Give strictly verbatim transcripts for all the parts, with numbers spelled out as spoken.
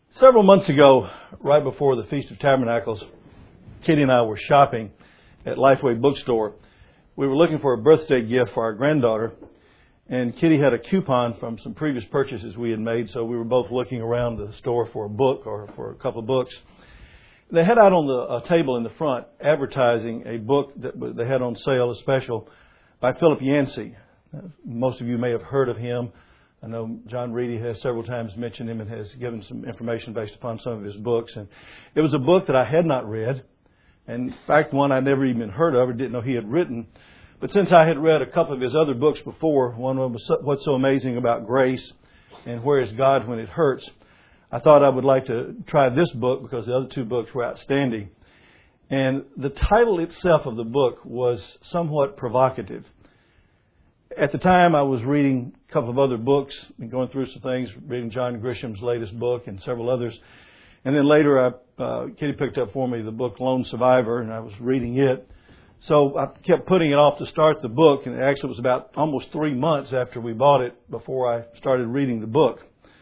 Several months ago, right before the Feast of Tabernacles, Kitty and I were shopping at Lifeway Bookstore. We were looking for a birthday gift for our granddaughter, and Kitty had a coupon from some previous purchases we had made, so we were both looking around the store for a book or for a couple of books. They had out on the a table in the front advertising a book that they had on sale, a special, by Philip Yancey. Most of you may have heard of him. I know John Reedy has several times mentioned him and has given some information based upon some of his books. And it was a book that I had not read. And in fact, one I never even heard of or didn't know he had written. But since I had read a couple of his other books before, one was What's So Amazing About Grace and Where Is God When It Hurts, I thought I would like to try this book because the other two books were outstanding. And the title itself of the book was somewhat provocative. At the time, I was reading a couple of other books and going through some things, reading John Grisham's latest book and several others. And then later, I, uh, Kitty picked up for me the book Lone Survivor, and I was reading it. So I kept putting it off to start the book, and it actually was about almost three months after we bought it before I started reading the book.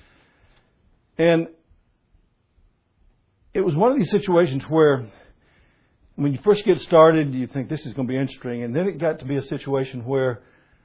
And it was one of these situations where when you first get started, you think this is going to be interesting, and then it got to be a situation where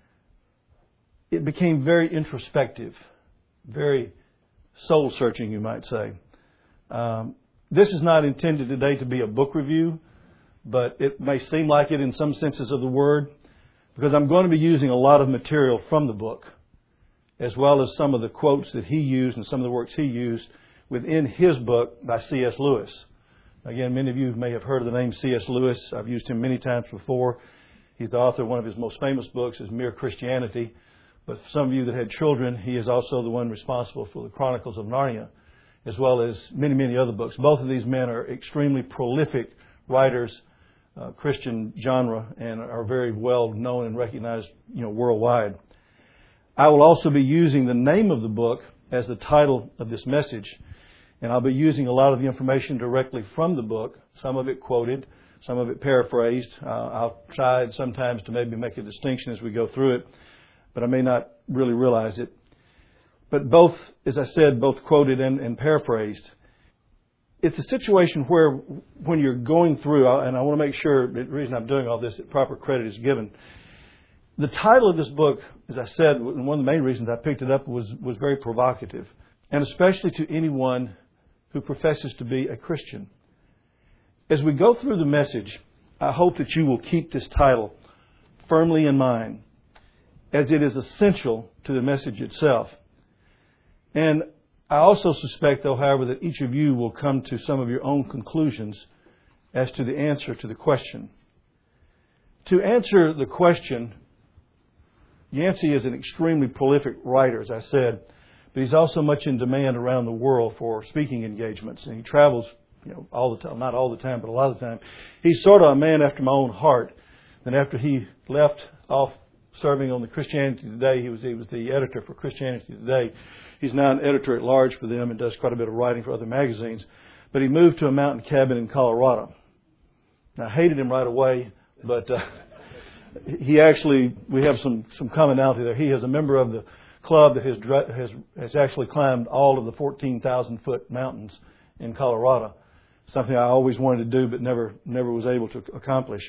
it became very introspective, very soul-searching, you might say. Um, this is not intended today to be a book review, but it may seem like it in some senses of the word, because I'm going to be using a lot of material from the book, as well as some of the quotes that he used and some of the works he used within his book by C S Lewis. Again, many of you may have heard of the name C S Lewis. I've used him many times before. He's the author of one of his most famous books, is Mere Christianity. But for some of you that had children, he is also the one responsible for the Chronicles of Narnia, as well as many, many other books. Both of these men are extremely prolific writers, uh, Christian genre, and are very well known and recognized, you know, worldwide. I will also be using the name of the book as the title of this message, and I'll be using a lot of the information directly from the book, some of it quoted, some of it paraphrased. Uh, I'll try sometimes to maybe make a distinction as we go through it, but I may not really realize it. But both, as I said, both quoted and, and paraphrased. It's a situation where when you're going through, and I want to make sure, the reason I'm doing all this, that proper credit is given. The title of this book, as I said, one of the main reasons I picked it up was, was very provocative, and especially to anyone who professes to be a Christian. As we go through the message, I hope that you will keep this title firmly in mind, as it is essential to the message itself. And I also suspect, though, however, that each of you will come to some of your own conclusions as to the answer to the question. To answer the question, Yancey is an extremely prolific writer, as I said, but he's also much in demand around the world for speaking engagements. And he travels, you know, all the time, not all the time, but a lot of the time. He's sort of a man after my own heart. And after he left off serving on the Christianity Today, he was he was the editor for Christianity Today. He's now an editor at large for them and does quite a bit of writing for other magazines. But he moved to a mountain cabin in Colorado. Now, I hated him right away, but uh, he actually, we have some, some commonality there. He is a member of the club that has, has has actually climbed all of the fourteen thousand foot mountains in Colorado. Something I always wanted to do, but never never was able to accomplish.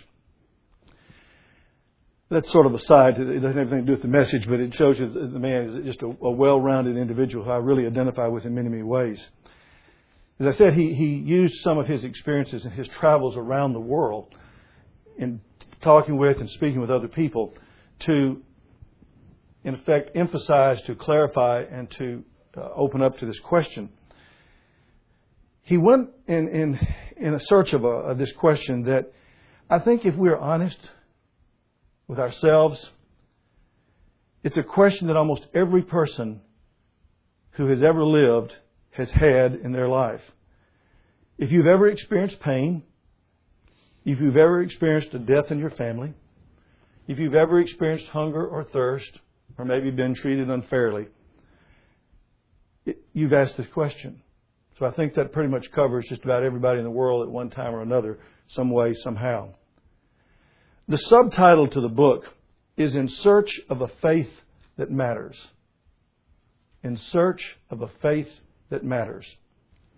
That's sort of a side. It doesn't have anything to do with the message, but it shows you that the man is just a, a well-rounded individual who I really identify with in many, many ways. As I said, he, he used some of his experiences and his travels around the world in talking with and speaking with other people to, in effect, emphasize, to clarify, and to uh, open up to this question. He went in, in, in a search of, a, of this question that I think if we're honest with ourselves, it's a question that almost every person who has ever lived has had in their life. If you've ever experienced pain, if you've ever experienced a death in your family, if you've ever experienced hunger or thirst, or maybe been treated unfairly, it, you've asked this question. So I think that pretty much covers just about everybody in the world at one time or another, some way, somehow. The subtitle to the book is In Search of a Faith That Matters. In Search of a Faith That Matters.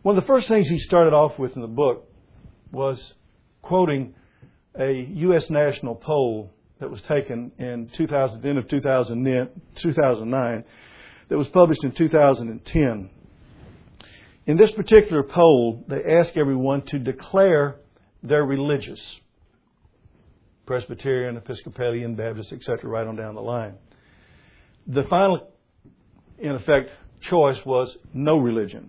One of the first things he started off with in the book was quoting a U S national poll that was taken in two thousand, the end of two thousand nine, that was published in two thousand ten. In this particular poll, they asked everyone to declare their religious. Presbyterian, Episcopalian, Baptist, et cetera, right on down the line. The final, in effect, choice was no religion.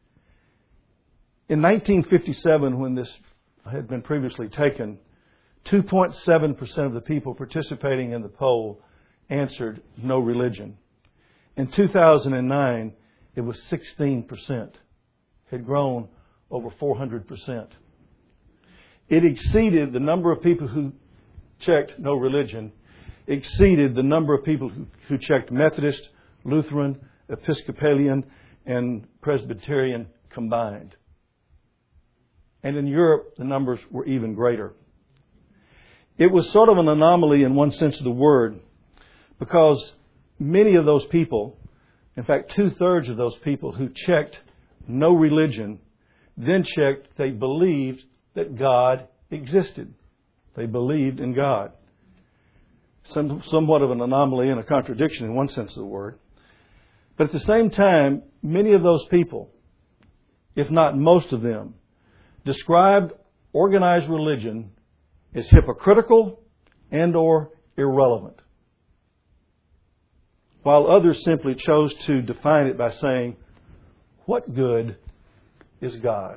In nineteen fifty-seven, when this had been previously taken, two point seven percent of the people participating in the poll answered no religion. In two thousand nine, it was sixteen percent. It had grown over four hundred percent. It exceeded the number of people who checked no religion, exceeded the number of people who, who checked Methodist, Lutheran, Episcopalian, and Presbyterian combined. And in Europe, the numbers were even greater. It was sort of an anomaly in one sense of the word, because many of those people, in fact, two-thirds of those people who checked no religion, then checked they believed that God existed. They believed in God. Some, somewhat of an anomaly and a contradiction in one sense of the word. But at the same time, many of those people, if not most of them, described organized religion as hypocritical and or irrelevant, while others simply chose to define it by saying, what good is God?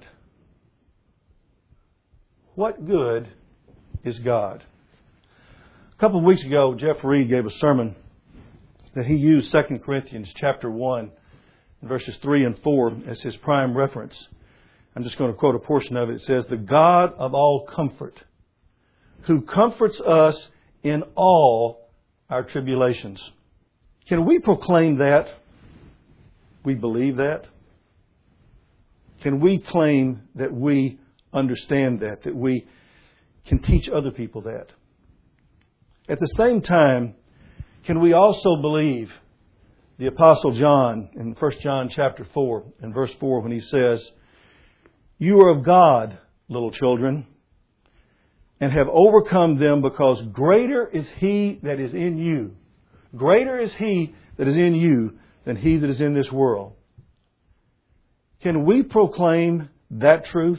What good is God? A couple of weeks ago, Jeff Reed gave a sermon that he used Second Corinthians chapter one, verses three and four as his prime reference. I'm just going to quote a portion of it. It says, "The God of all comfort, who comforts us in all our tribulations." Can we proclaim that? We believe that? Can we claim that we understand that, that we can teach other people that? At the same time, can we also believe the Apostle John in First John chapter four and verse four when he says, "You are of God, little children, and have overcome them, because greater is He that is in you. Greater is He that is in you than he that is in this world." Can we proclaim that truth,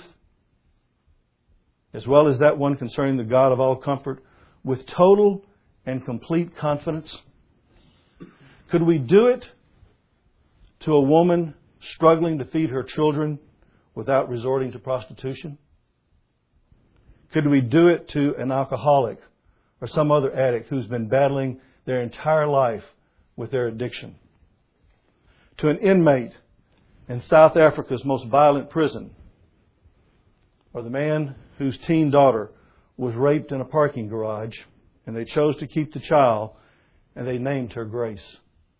as well as that one concerning the God of all comfort, with total and complete confidence? Could we do it to a woman struggling to feed her children without resorting to prostitution? Could we do it to an alcoholic or some other addict who's been battling their entire life with their addiction? To an inmate in South Africa's most violent prison, or the man whose teen daughter was raped in a parking garage and they chose to keep the child and they named her Grace?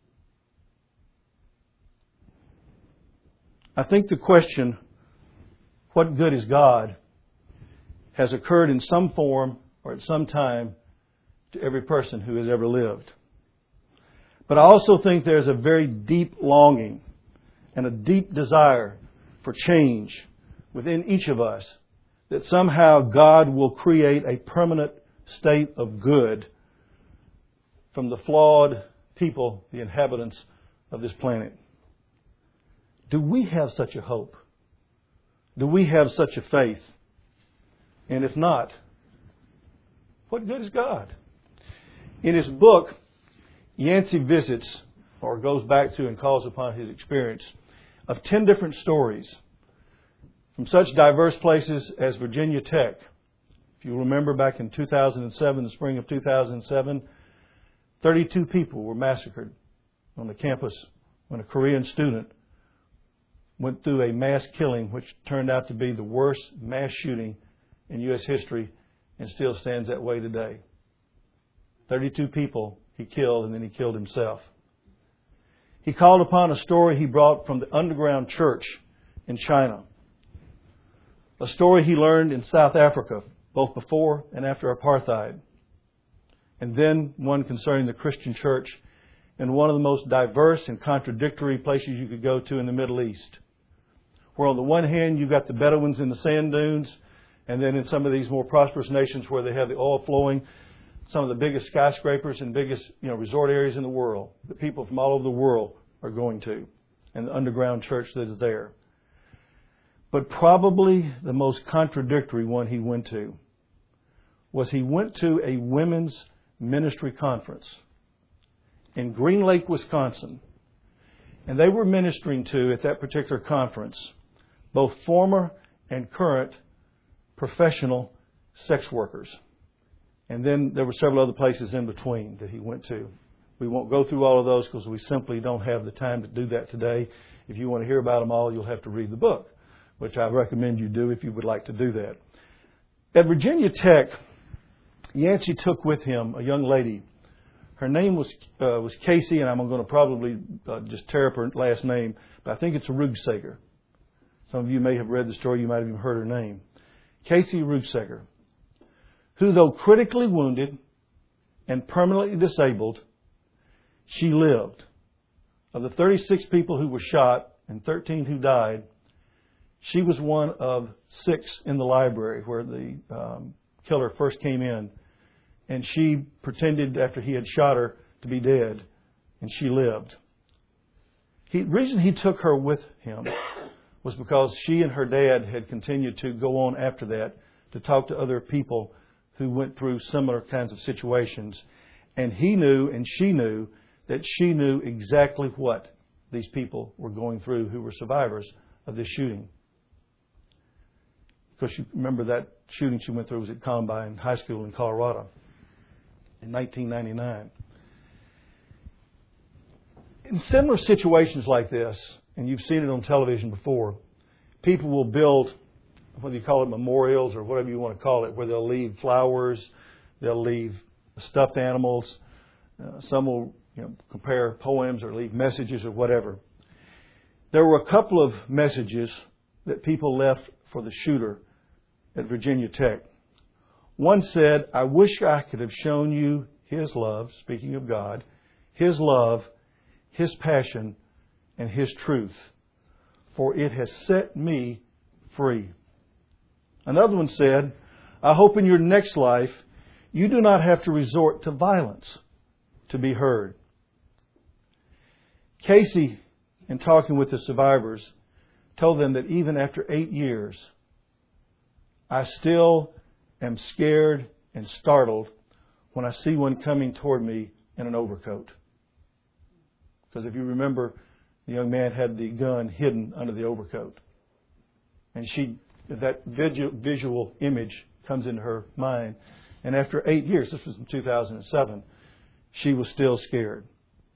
I think the question, what good is God, has occurred in some form or at some time to every person who has ever lived. But I also think there's a very deep longing and a deep desire for change within each of us, that somehow God will create a permanent state of good from the flawed people, the inhabitants of this planet. Do we have such a hope? Do we have such a faith? And if not, what good is God? In his book, Yancey visits, or goes back to and calls upon his experience of ten different stories from such diverse places as Virginia Tech. If you remember, back in two thousand seven, the spring of two thousand seven, thirty-two people were massacred on the campus when a Korean student went through a mass killing, which turned out to be the worst mass shooting in U S history and still stands that way today. thirty-two people he killed, and then he killed himself. He called upon a story he brought from the underground church in China. A story he learned in South Africa, both before and after apartheid. And then one concerning the Christian church in one of the most diverse and contradictory places you could go to in the Middle East, where on the one hand you've got the Bedouins in the sand dunes, and then in some of these more prosperous nations where they have the oil flowing, some of the biggest skyscrapers and biggest, you know, resort areas in the world that people from all over the world are going to, and the underground church that is there. But probably the most contradictory one he went to was he went to a women's ministry conference in Green Lake, Wisconsin. And they were ministering to, at that particular conference, both former and current professional sex workers. And then there were several other places in between that he went to. We won't go through all of those because we simply don't have the time to do that today. If you want to hear about them all, you'll have to read the book, which I recommend you do if you would like to do that. At Virginia Tech, Yancey took with him a young lady. Her name was uh, was Casey, and I'm going to probably uh, just tear up her last name, but I think it's Rugsager. Some of you may have read the story. You might have even heard her name. Casey Rugsager, who, though critically wounded and permanently disabled, she lived. Of the thirty-six people who were shot and thirteen who died, she was one of six in the library where the um, killer first came in. And she pretended after he had shot her to be dead, and she lived. The reason he took her with him was because she and her dad had continued to go on after that to talk to other people who went through similar kinds of situations. And he knew and she knew that she knew exactly what these people were going through who were survivors of this shooting. Because you remember that shooting she went through was at Columbine High School in Colorado in nineteen ninety-nine. In similar situations like this, and you've seen it on television before, people will build, whether you call it memorials or whatever you want to call it, where they'll leave flowers, they'll leave stuffed animals, uh, some will you know, compare poems or leave messages or whatever. There were a couple of messages that people left for the shooter at Virginia Tech. One said, "I wish I could have shown you His love," speaking of God, His love, His passion, and His truth, for it has set me free. Another one said, "I hope in your next life you do not have to resort to violence to be heard." Casey, in talking with the survivors, told them that even after eight years, "I still am scared and startled when I see one coming toward me in an overcoat." Because if you remember, the young man had the gun hidden under the overcoat. And she, that visual, visual image comes into her mind. And after eight years, this was in two thousand seven, she was still scared.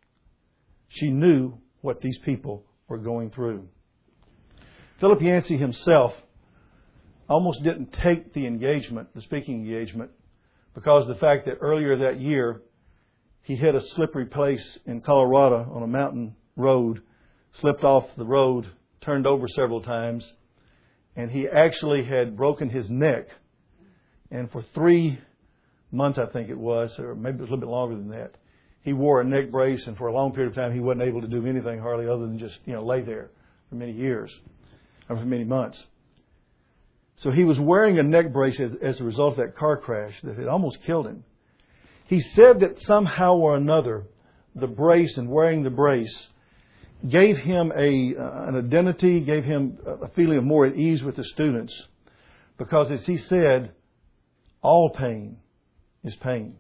She knew what these people were going through. Philip Yancey himself almost didn't take the engagement, the speaking engagement, because of the fact that earlier that year he hit a slippery place in Colorado on a mountain road, slipped off the road, turned over several times, and he actually had broken his neck. And for three months, I think it was, or maybe it was a little bit longer than that, he wore a neck brace, and for a long period of time he wasn't able to do anything hardly other than just, you know, lay there for many years, or for many months. So he was wearing a neck brace as, as a result of that car crash that had almost killed him. He said that somehow or another, the brace and wearing the brace gave him a uh, an identity, gave him a feeling of more at ease with the students. Because as he said, all pain is pain.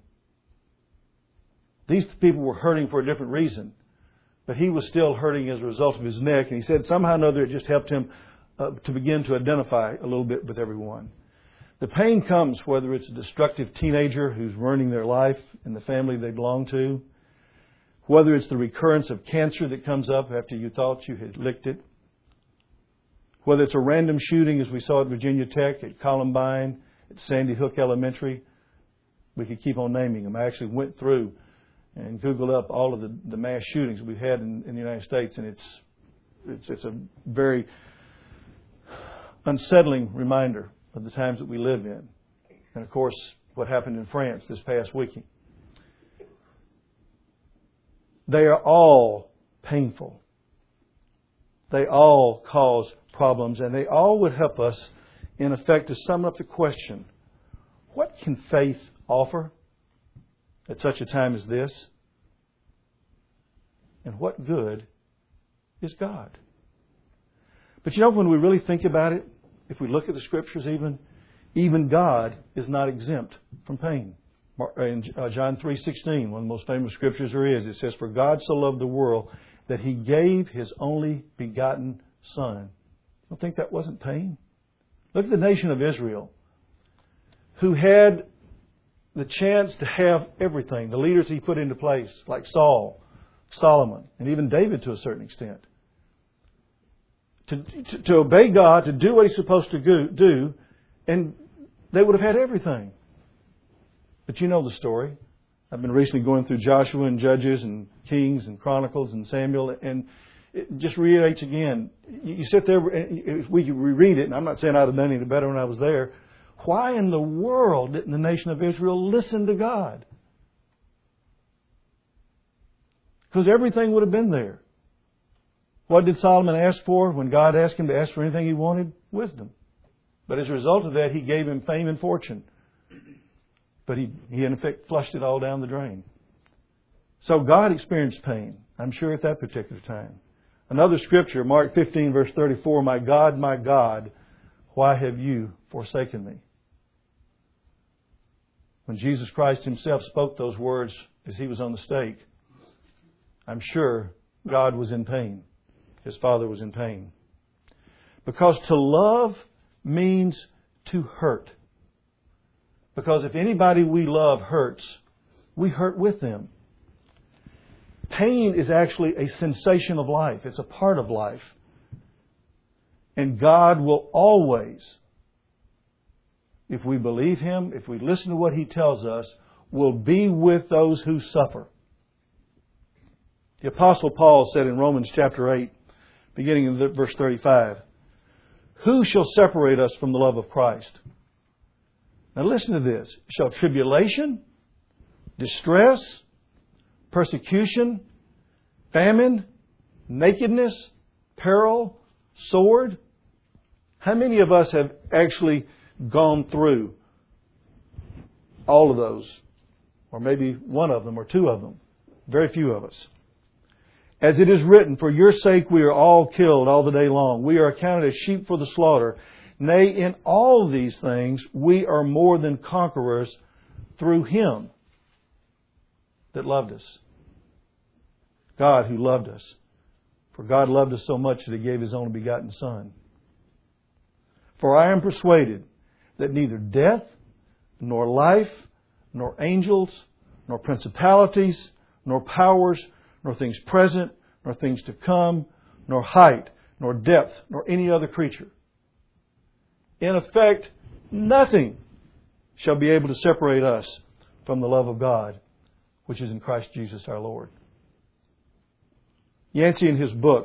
These people were hurting for a different reason, but he was still hurting as a result of his neck. And he said somehow or another it just helped him Uh, to begin to identify a little bit with everyone. The pain comes whether it's a destructive teenager who's ruining their life and the family they belong to, whether it's the recurrence of cancer that comes up after you thought you had licked it, whether it's a random shooting as we saw at Virginia Tech, at Columbine, at Sandy Hook Elementary. We could keep on naming them. I actually went through and Googled up all of the, the mass shootings we've had in, in the United States, and it's it's, it's a very unsettling reminder of the times that we live in. And of course, what happened in France this past weekend. They are all painful. They all cause problems, and they all would help us, in effect, to sum up the question, what can faith offer at such a time as this? And what good is God? But you know, when we really think about it, if we look at the Scriptures even, even God is not exempt from pain. In John three sixteen, one of the most famous Scriptures there is, it says, "For God so loved the world that He gave His only begotten Son." Don't think that wasn't pain? Look at the nation of Israel, who had the chance to have everything. The leaders He put into place, like Saul, Solomon, and even David to a certain extent. To, to, to obey God, to do what He's supposed to go, do, and they would have had everything. But you know the story. I've been recently going through Joshua and Judges and Kings and Chronicles and Samuel, and it just reiterates again. You, you sit there, if we reread it, and I'm not saying I'd have done any better when I was there, why in the world didn't the nation of Israel listen to God? Because everything would have been there. What did Solomon ask for when God asked him to ask for anything he wanted? Wisdom. But as a result of that, He gave him fame and fortune. But he, he in effect flushed it all down the drain. So God experienced pain, I'm sure, at that particular time. Another scripture, Mark fifteen, verse thirty-four, "My God, my God, why have you forsaken me?" When Jesus Christ Himself spoke those words as He was on the stake, I'm sure God was in pain. His Father was in pain. Because to love means to hurt. Because if anybody we love hurts, we hurt with them. Pain is actually a sensation of life. It's a part of life. And God will always, if we believe Him, if we listen to what He tells us, will be with those who suffer. The Apostle Paul said in Romans chapter eight, beginning in verse thirty-five, "Who shall separate us from the love of Christ?" Now listen to this. "Shall tribulation, distress, persecution, famine, nakedness, peril, sword?" How many of us have actually gone through all of those? Or maybe one of them or two of them. Very few of us. "As it is written, for your sake we are all killed all the day long. We are accounted as sheep for the slaughter. Nay, in all these things we are more than conquerors through Him that loved us." God who loved us. For God loved us so much that He gave His only begotten Son. "For I am persuaded that neither death, nor life, nor angels, nor principalities, nor powers, nor things present, nor things to come, nor height, nor depth, nor any other creature. In effect, nothing shall be able to separate us from the love of God, which is in Christ Jesus our Lord." Yancey, in his book,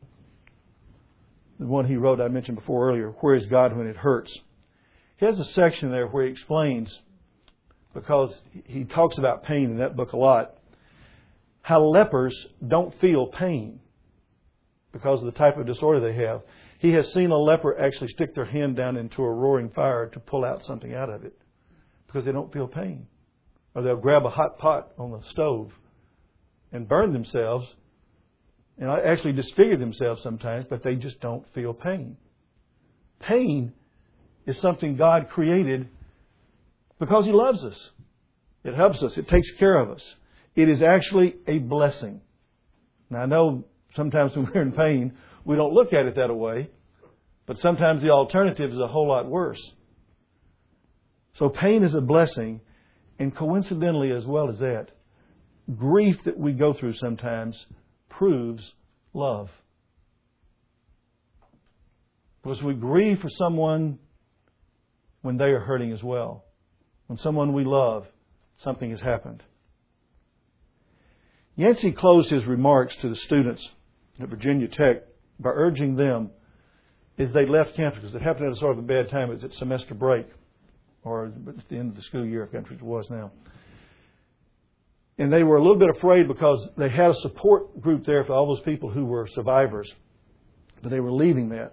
the one he wrote I mentioned before earlier, "Where is God When It Hurts?" he has a section there where he explains, because he talks about pain in that book a lot, how lepers don't feel pain because of the type of disorder they have. He has seen a leper actually stick their hand down into a roaring fire to pull out something out of it because they don't feel pain. Or they'll grab a hot pot on the stove and burn themselves and actually disfigure themselves sometimes, but they just don't feel pain. Pain is something God created because He loves us. It helps us. It takes care of us. It is actually a blessing. Now, I know sometimes when we're in pain, we don't look at it that way, but sometimes the alternative is a whole lot worse. So pain is a blessing, and coincidentally as well as that, grief that we go through sometimes proves love. Because we grieve for someone when they are hurting as well. When someone we love, something has happened. Yancey closed his remarks to the students at Virginia Tech by urging them, as they left campus, because it happened at a sort of a bad time, it was at semester break, or at the end of the school year, I can't remember what it was now. And they were a little bit afraid because they had a support group there for all those people who were survivors, but they were leaving that.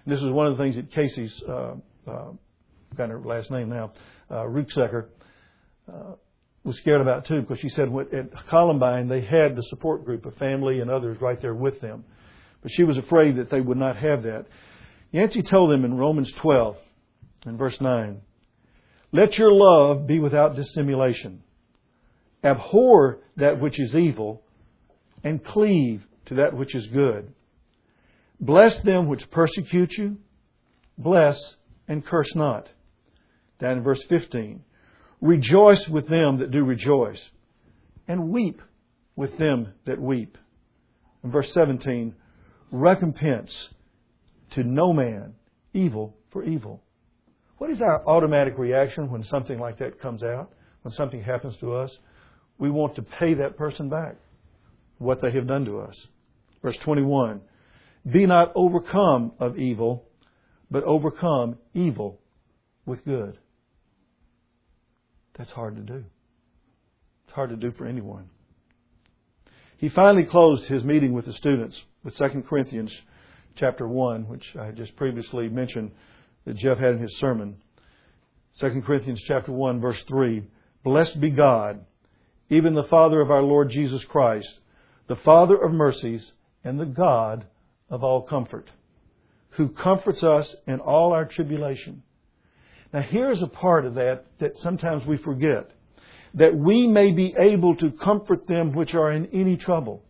And this was one of the things that Casey's, uh, uh, got her last name now, uh, Rucksecker, uh, was scared about too, because she said what, at Columbine they had the support group of family and others right there with them. But she was afraid that they would not have that. Yancey told them in Romans twelve, in verse nine, let your love be without dissimulation. Abhor that which is evil, and cleave to that which is good. Bless them which persecute you. Bless and curse not. Down in verse fifteen. Rejoice with them that do rejoice, and weep with them that weep. In verse seventeen. Recompense to no man evil for evil. What is our automatic reaction when something like that comes out? When something happens to us? We want to pay that person back what they have done to us. Verse twenty-one. Be not overcome of evil, but overcome evil with good. That's hard to do. It's hard to do for anyone. He finally closed his meeting with the students with Second Corinthians chapter one, which I just previously mentioned that Jeff had in his sermon. Second Corinthians chapter one, verse three. Blessed be God, even the Father of our Lord Jesus Christ, the Father of mercies and the God of all comfort, who comforts us in all our tribulation. Now here's a part of that that sometimes we forget. That we may be able to comfort them which are in any trouble,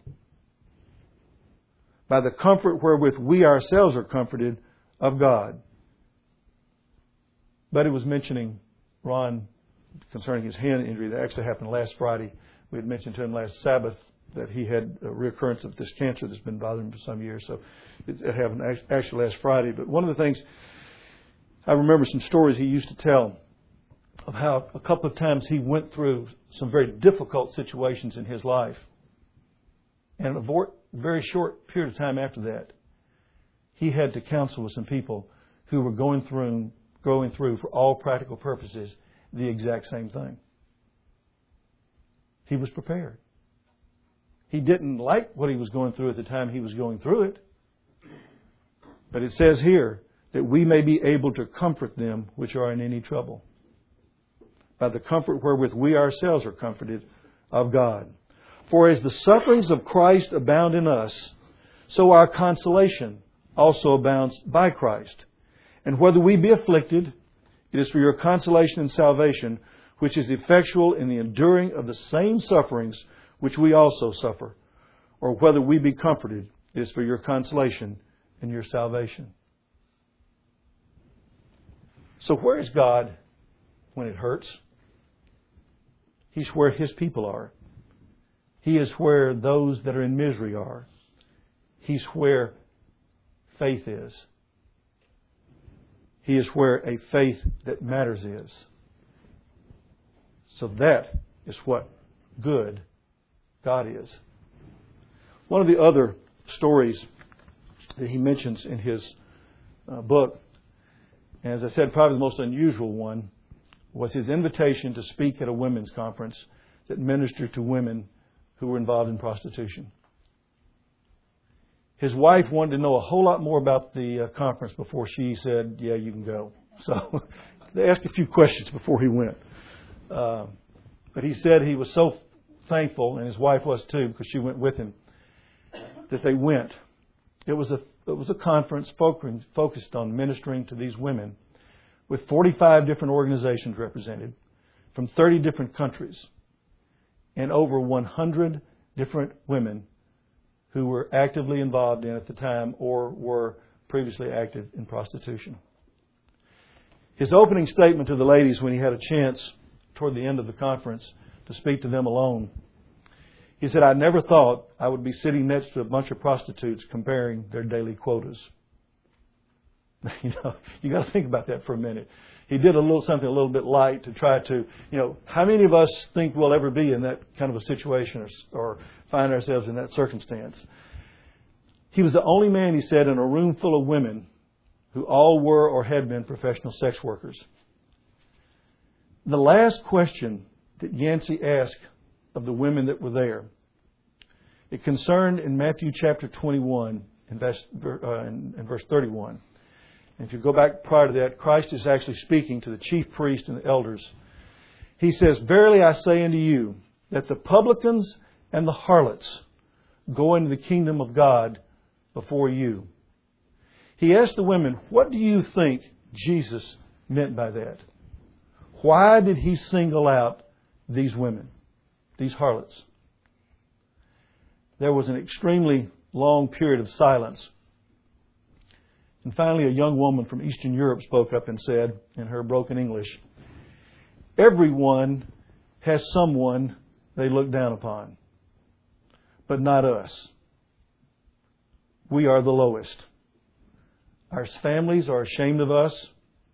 by the comfort wherewith we ourselves are comforted of God. But it was mentioning Ron concerning his hand injury that actually happened last Friday. We had mentioned to him last Sabbath that he had a reoccurrence of this cancer that's been bothering him for some years. So it, it happened actually last Friday. But one of the things, I remember some stories he used to tell of how a couple of times he went through some very difficult situations in his life. And a very short period of time after that, he had to counsel with some people who were going through, going through, for all practical purposes, the exact same thing. He was prepared. He didn't like what he was going through at the time he was going through it. But it says here that we may be able to comfort them which are in any trouble, by the comfort wherewith we ourselves are comforted of God. For as the sufferings of Christ abound in us, so our consolation also abounds by Christ. And whether we be afflicted, it is for your consolation and salvation, which is effectual in the enduring of the same sufferings which we also suffer. Or whether we be comforted, it is for your consolation and your salvation. So where is God when it hurts? He's where His people are. He is where those that are in misery are. He's where faith is. He is where a faith that matters is. So that is what good God is. One of the other stories that he mentions in his uh, book, and as I said, probably the most unusual one, was his invitation to speak at a women's conference that ministered to women who were involved in prostitution. His wife wanted to know a whole lot more about the uh, conference before she said, yeah, you can go. So they asked a few questions before he went. Uh, but he said he was so thankful, and his wife was too, because she went with him, that they went. It was a it was a conference focused on ministering to these women, with forty-five different organizations represented from thirty different countries, and over one hundred different women who were actively involved in at the time or were previously active in prostitution. His opening statement to the ladies when he had a chance toward the end of the conference to speak to them alone, he said, I never thought I would be sitting next to a bunch of prostitutes comparing their daily quotas. You know, you got to think about that for a minute. He did a little something a little bit light to try to, you know, how many of us think we'll ever be in that kind of a situation or, or find ourselves in that circumstance? He was the only man, he said, in a room full of women who all were or had been professional sex workers. The last question that Yancey asked of the women that were there, it concerned in Matthew chapter twenty-one, in verse, uh, in, in verse thirty-one. If you go back prior to that, Christ is actually speaking to the chief priests and the elders. He says, "Verily I say unto you, that the publicans and the harlots go into the kingdom of God before you." He asked the women, what do you think Jesus meant by that? Why did He single out these women, these harlots? There was an extremely long period of silence. And finally, a young woman from Eastern Europe spoke up and said, in her broken English, "Everyone has someone they look down upon, but not us. We are the lowest. Our families are ashamed of us.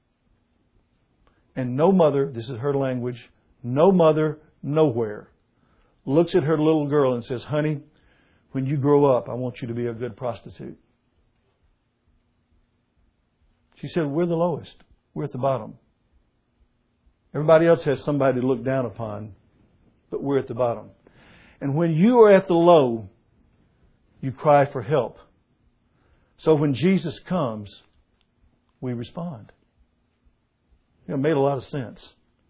And no mother," this is her language, "no mother nowhere looks at her little girl and says, 'Honey, when you grow up, I want you to be a good prostitute.'" She said, we're the lowest. We're at the bottom. Everybody else has somebody to look down upon, but we're at the bottom. And when you are at the low, you cry for help. So when Jesus comes, we respond. You know, it made a lot of sense.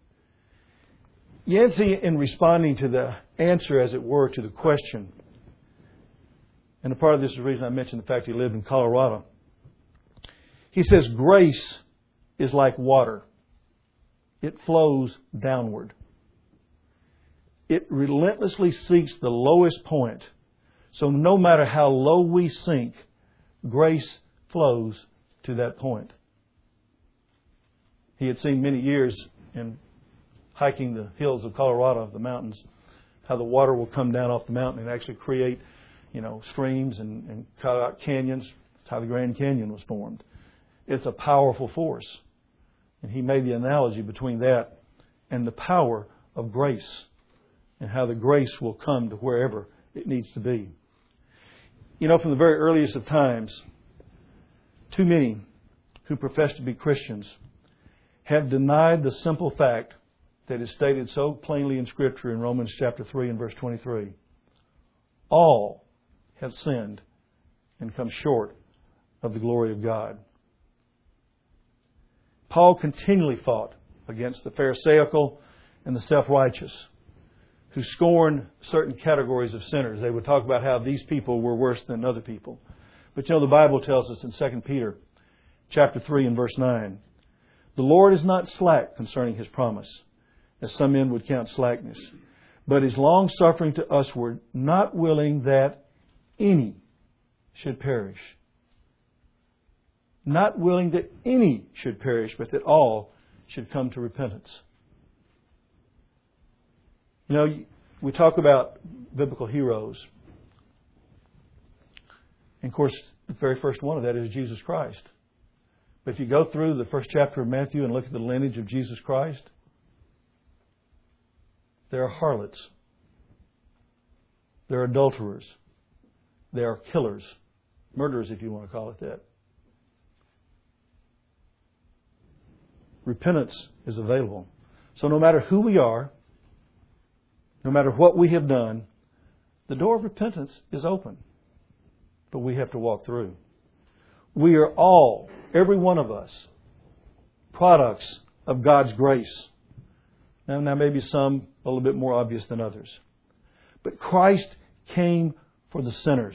Yancey, in responding to the answer, as it were, to the question, and a part of this is the reason I mentioned the fact he lived in Colorado, he says, grace is like water. It flows downward. It relentlessly seeks the lowest point. So no matter how low we sink, grace flows to that point. He had seen many years in hiking the hills of Colorado, the mountains, how the water will come down off the mountain and actually create, you know, streams and, and cut out canyons. That's how the Grand Canyon was formed. It's a powerful force. And he made the analogy between that and the power of grace and how the grace will come to wherever it needs to be. You know, from the very earliest of times, too many who profess to be Christians have denied the simple fact that is stated so plainly in Scripture in Romans chapter three and verse twenty-three. All have sinned and come short of the glory of God. Paul continually fought against the Pharisaical and the self-righteous who scorned certain categories of sinners. They would talk about how these people were worse than other people. But you know, the Bible tells us in Second Peter chapter three and verse nine, "The Lord is not slack concerning His promise, as some men would count slackness, but is long-suffering to usward, not willing that any should perish." Not willing that any should perish, but that all should come to repentance. You know, we talk about biblical heroes. And of course, the very first one of that is Jesus Christ. But if you go through the first chapter of Matthew and look at the lineage of Jesus Christ, there are harlots. There are adulterers. There are killers. Murderers, if you want to call it that. Repentance is available. So no matter who we are, no matter what we have done, the door of repentance is open. But we have to walk through. We are all, every one of us, products of God's grace. Now, now maybe some a little bit more obvious than others. But Christ came for the sinners.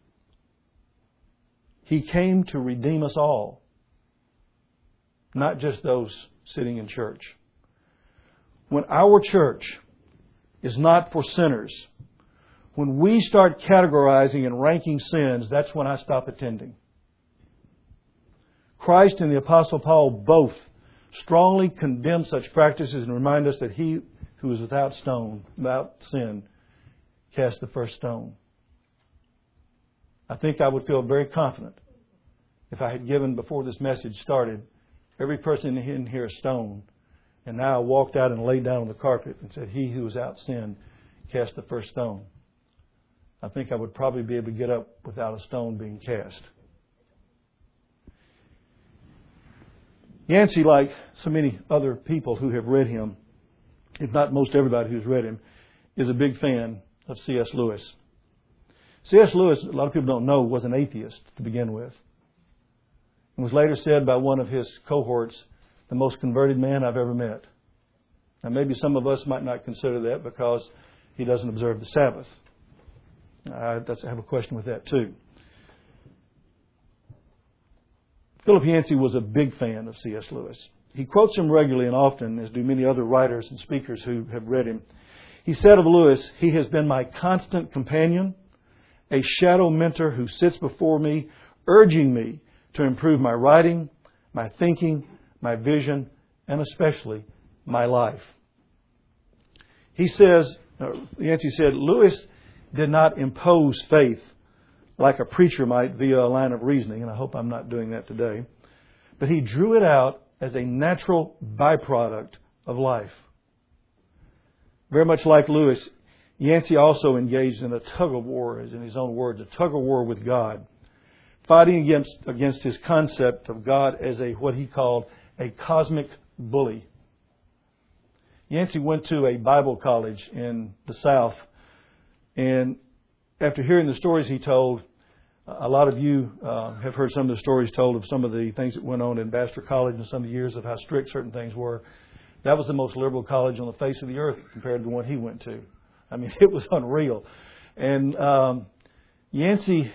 He came to redeem us all. Not just those sitting in church. When our church is not for sinners, when we start categorizing and ranking sins, that's when I stop attending. Christ and the Apostle Paul both strongly condemn such practices and remind us that he who is without stone, without sin, cast the first stone. I think I would feel very confident if I had given, before this message started, every person in here a stone, and now I walked out and laid down on the carpet and said, "He who is without sin, cast the first stone." I think I would probably be able to get up without a stone being cast. Yancey, like so many other people who have read him, if not most everybody who's read him, is a big fan of C S Lewis. C S Lewis, a lot of people don't know, was an atheist to begin with. It was later said by one of his cohorts, the most converted man I've ever met. Now maybe some of us might not consider that because he doesn't observe the Sabbath. I have a question with that too. Philip Yancey was a big fan of C S Lewis. He quotes him regularly and often, as do many other writers and speakers who have read him. He said of Lewis, "He has been my constant companion, a shadow mentor who sits before me, urging me to improve my writing, my thinking, my vision, and especially my life." He says, Yancey said, Lewis did not impose faith like a preacher might via a line of reasoning, and I hope I'm not doing that today, but he drew it out as a natural byproduct of life. Very much like Lewis, Yancey also engaged in a tug of war, as in his own words, a tug of war with God, fighting against, against his concept of God as a what he called a cosmic bully. Yancey went to a Bible college in the South, and after hearing the stories he told, a lot of you uh, have heard some of the stories told of some of the things that went on in Vassar College and some of the years of how strict certain things were. That was the most liberal college on the face of the earth compared to the one he went to. I mean, it was unreal. And um, Yancey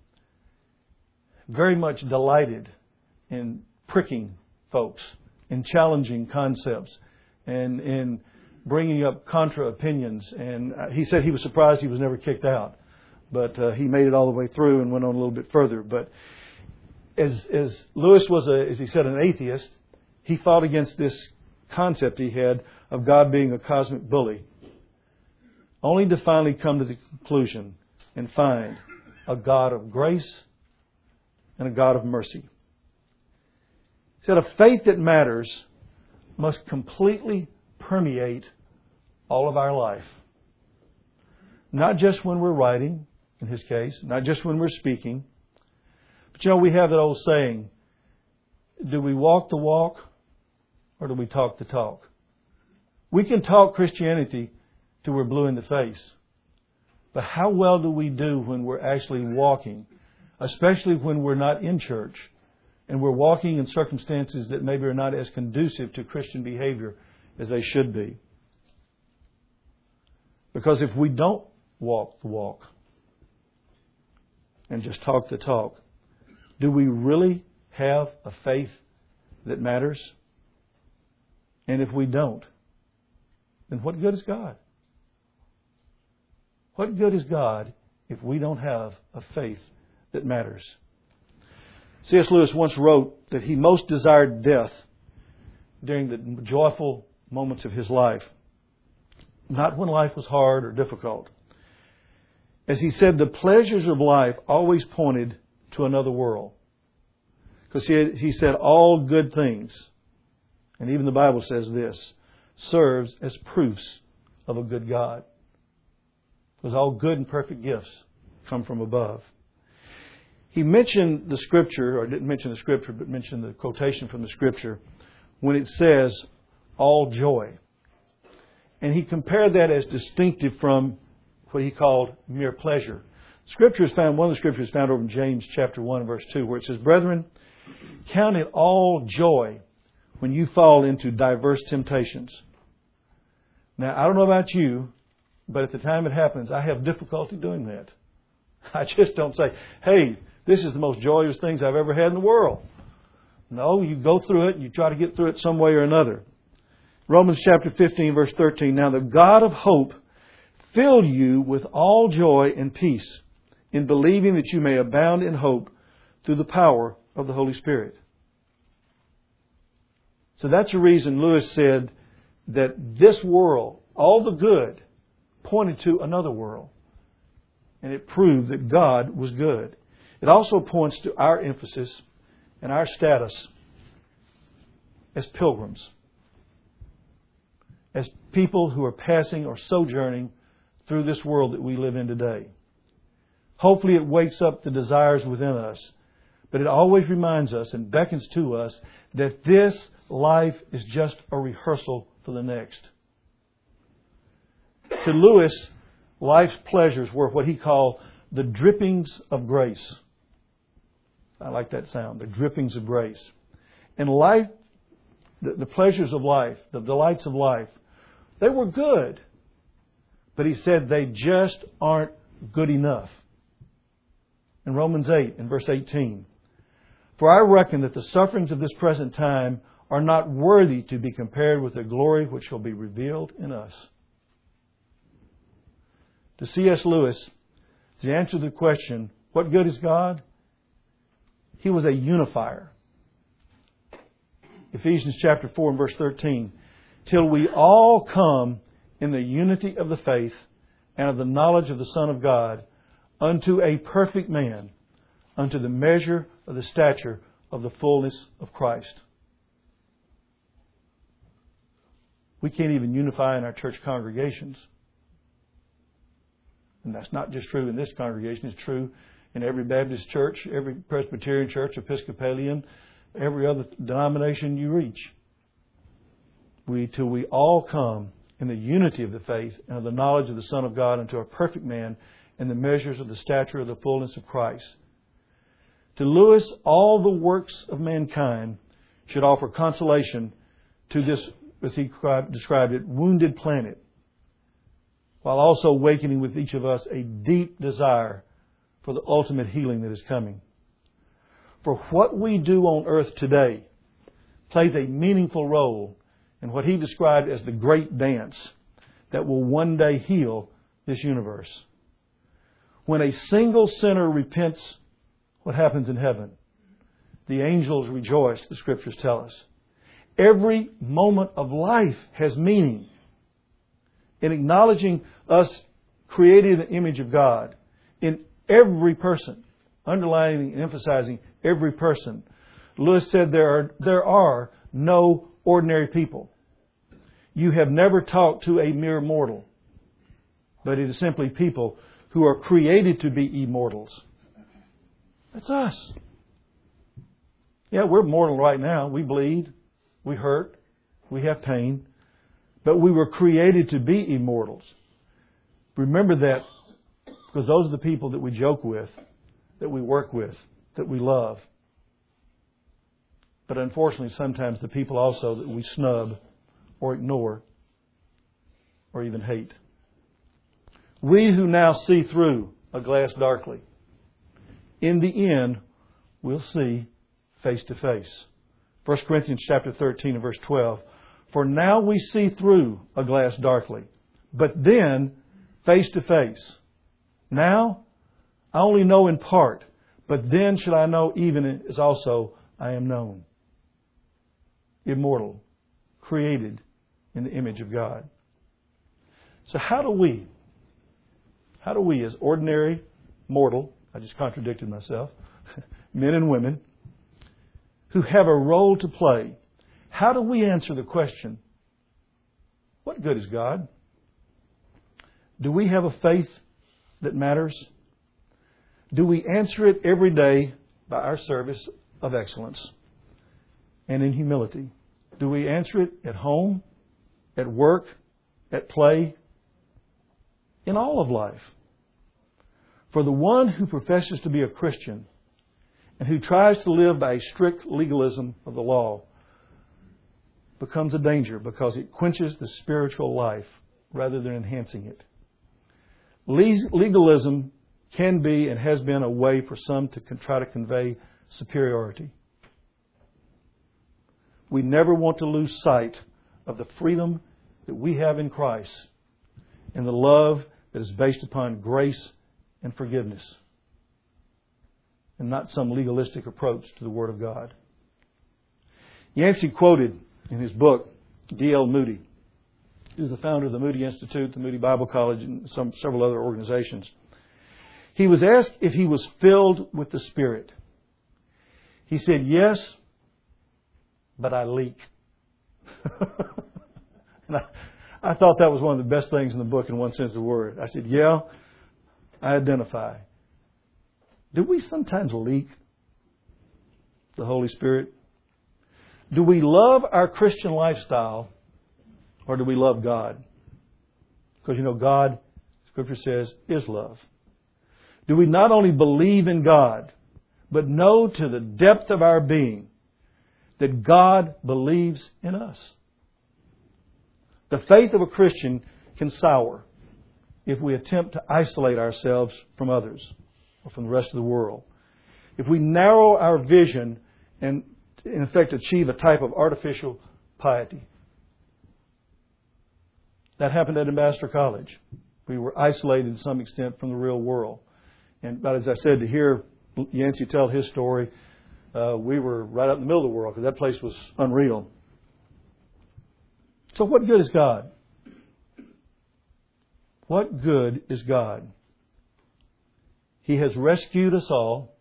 very much delighted in pricking folks, in challenging concepts, and in bringing up contra opinions. And he said he was surprised he was never kicked out. But uh, he made it all the way through and went on a little bit further. But as, as Lewis was, a, as he said, an atheist, he fought against this concept he had of God being a cosmic bully, only to finally come to the conclusion and find a God of grace and a God of mercy. He said a faith that matters must completely permeate all of our life. Not just when we're writing, in his case, not just when we're speaking. But you know, we have that old saying, do we walk the walk or do we talk the talk? We can talk Christianity till we're blue in the face. But how well do we do when we're actually walking, especially when we're not in church and we're walking in circumstances that maybe are not as conducive to Christian behavior as they should be? Because if we don't walk the walk and just talk the talk, do we really have a faith that matters? And if we don't, then what good is God? What good is God if we don't have a faith that matters? C S Lewis once wrote that he most desired death during the joyful moments of his life, not when life was hard or difficult. As he said, the pleasures of life always pointed to another world. Because he, he said, all good things, and even the Bible says this, serves as proofs of a good God. Because all good and perfect gifts come from above. He mentioned the Scripture, or didn't mention the Scripture, but mentioned the quotation from the Scripture, when it says, all joy. And he compared that as distinctive from what he called mere pleasure. Scripture is found, one of the Scriptures is found over in James chapter one, verse two, where it says, brethren, count it all joy when you fall into diverse temptations. Now, I don't know about you, but at the time it happens, I have difficulty doing that. I just don't say, hey, this is the most joyous things I've ever had in the world. No, you go through it and you try to get through it some way or another. Romans chapter fifteen, verse thirteen. Now the God of hope fill you with all joy and peace in believing that you may abound in hope through the power of the Holy Spirit. So that's the reason Lewis said that this world, all the good, pointed to another world. And it proved that God was good. It also points to our emphasis and our status as pilgrims, as people who are passing or sojourning through this world that we live in today. Hopefully it wakes up the desires within us, but it always reminds us and beckons to us that this life is just a rehearsal for the next. To Lewis, life's pleasures were what he called the drippings of grace. I like that sound. The drippings of grace. And life, the, the pleasures of life, the delights of life, they were good. But he said they just aren't good enough. In Romans eight, in verse eighteen, for I reckon that the sufferings of this present time are not worthy to be compared with the glory which shall be revealed in us. To C S Lewis, the answer to the question, what good is God? He was a unifier. Ephesians chapter four and verse thirteen, till we all come in the unity of the faith and of the knowledge of the Son of God, unto a perfect man, unto the measure of the stature of the fullness of Christ. We can't even unify in our church congregations. And that's not just true in this congregation. It's true in every Baptist church, every Presbyterian church, Episcopalian, every other denomination you reach. We, till we all come in the unity of the faith and of the knowledge of the Son of God unto a perfect man in the measures of the stature of the fullness of Christ. To Lewis, all the works of mankind should offer consolation to this, as he described it, wounded planet, while also awakening with each of us a deep desire for the ultimate healing that is coming. For what we do on earth today plays a meaningful role in what he described as the great dance that will one day heal this universe. When a single sinner repents, what happens in heaven? The angels rejoice, the Scriptures tell us. Every moment of life has meaning. In acknowledging us created in the image of God, in every person, underlining and emphasizing every person, Lewis said there are, there are no ordinary people. You have never talked to a mere mortal, but it is simply people who are created to be immortals. That's us. Yeah, we're mortal right now. We bleed. We hurt. We have pain. But we were created to be immortals. Remember that, because those are the people that we joke with, that we work with, that we love. But unfortunately, sometimes the people also that we snub or ignore or even hate. We who now see through a glass darkly, in the end, we'll see face to face. First Corinthians chapter thirteen and verse twelve. For now we see through a glass darkly, but then face to face. Now I only know in part, but then shall I know even as also I am known. Immortal, created in the image of God. So how do we, how do we as ordinary mortal, I just contradicted myself, men and women, who have a role to play, how do we answer the question, what good is God? Do we have a faith that matters? Do we answer it every day by our service of excellence and in humility? Do we answer it at home, at work, at play, in all of life? For the one who professes to be a Christian and who tries to live by a strict legalism of the law becomes a danger because it quenches the spiritual life rather than enhancing it. Legalism can be and has been a way for some to try to convey superiority. We never want to lose sight of the freedom that we have in Christ and the love that is based upon grace and forgiveness and not some legalistic approach to the Word of God. Yancey quoted in his book D L Moody, who's the founder of the Moody Institute, the Moody Bible College, and some several other organizations. He was asked if he was filled with the Spirit. He said, yes, but I leak. And I, I thought that was one of the best things in the book in one sense of the word. I said, yeah, I identify. Do we sometimes leak the Holy Spirit? Do we love our Christian lifestyle or do we love God? Because, you know, God, Scripture says, is love. Do we not only believe in God, but know to the depth of our being that God believes in us. The faith of a Christian can sour if we attempt to isolate ourselves from others or from the rest of the world. If we narrow our vision and, in effect, achieve a type of artificial piety. That happened at Ambassador College. We were isolated to some extent from the real world. And but as I said, to hear Yancey tell his story, uh, we were right out in the middle of the world because that place was unreal. So what good is God? What good is God? He has rescued us all.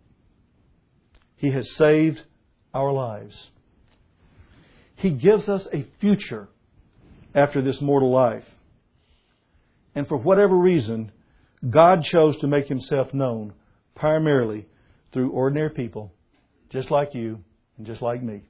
He has saved our lives. He gives us a future after this mortal life. And for whatever reason, God chose to make Himself known primarily through ordinary people, just like you and just like me.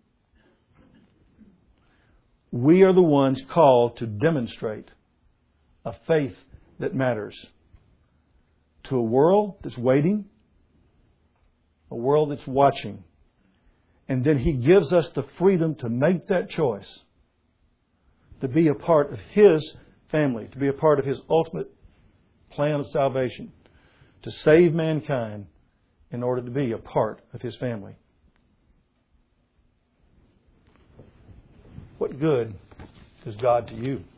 We are the ones called to demonstrate a faith that matters to a world that's waiting, a world that's watching. And then He gives us the freedom to make that choice, to be a part of His family, to be a part of His ultimate plan of salvation, to save mankind in order to be a part of His family. What good is God to you?